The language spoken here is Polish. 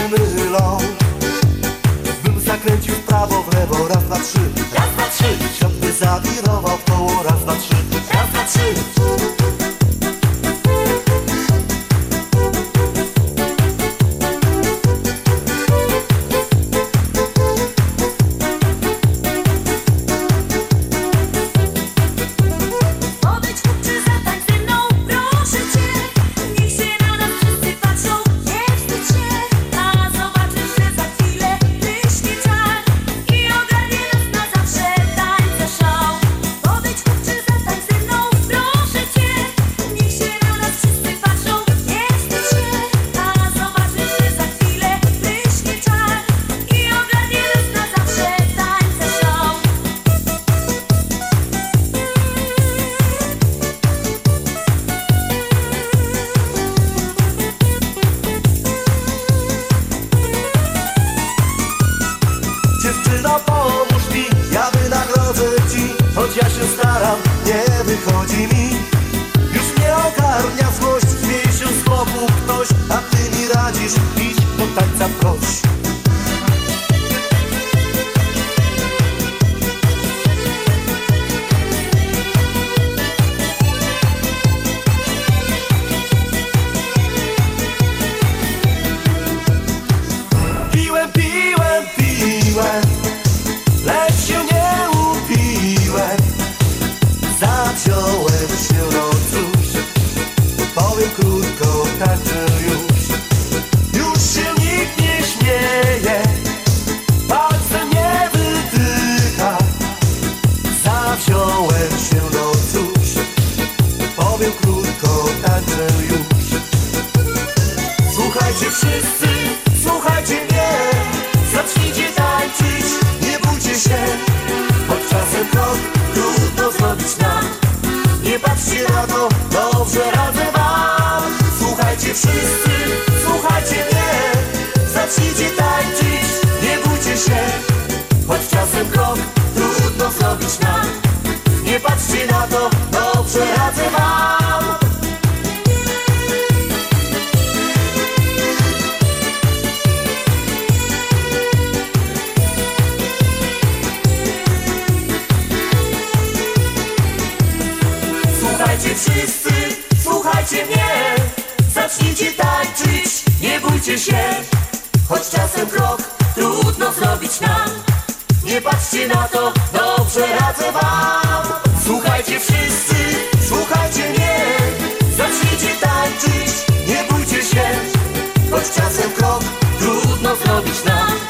mylą. Bym zakręcił w prawo, w lewo, raz, dwa, trzy. Raz, dwa, trzy. Świat by zawirował w koło, raz, dwa, trzy. Raz, dwa, trzy. Podejdź, chłopcze, zatańcz ze mną, proszę cię. Niech się na nas wszyscy patrzą, nie wstydź się. A zobaczysz, że za chwilę pryśnie czar i ogarnie nas na zawsze tańce szał. Podejdź, chłopcze, zatańcz ze mną, proszę cię. Niech się na nas wszyscy patrzą, nie wstydź się. A zobaczysz, że za chwilę pryśnie czar i ogarnie nas na zawsze tańce szał. Dziewczyno, pomóż mi, ja wynagrodzę ci. Choć ja się staram, nie wychodzi mi. Już mnie ogarnia złość, śmieje się z boku ktoś, a ty mi radzisz, idź do tańca proś. Piłem, piłem, piłem, lecz się nie upiłem. Zaciąłem się, no cóż, powiem krótko, tańczę już. Już się nikt nie śmieje, palcem nie wytyka. Zaciąłem się, no cóż, powiem krótko, tańczę już. Słuchajcie wszyscy, słuchajcie mnie, zacznijcie tańczyć, nie bójcie się. Choć czasem krok trudno zrobić nam, nie patrzcie na to, dobrze radzę wam. Słuchajcie wszyscy, słuchajcie mnie, zacznijcie tańczyć, nie bójcie się. Choć czasem krok trudno zrobić nam, nie patrzcie na to, dobrze radzę wam. Słuchajcie wszyscy, słuchajcie mnie, zacznijcie tańczyć, nie bójcie się. Choć czasem krok trudno zrobić nam, nie patrzcie na to, dobrze radzę wam. Słuchajcie wszyscy, słuchajcie mnie, zacznijcie tańczyć, nie bójcie się. Choć czasem krok trudno zrobić nam,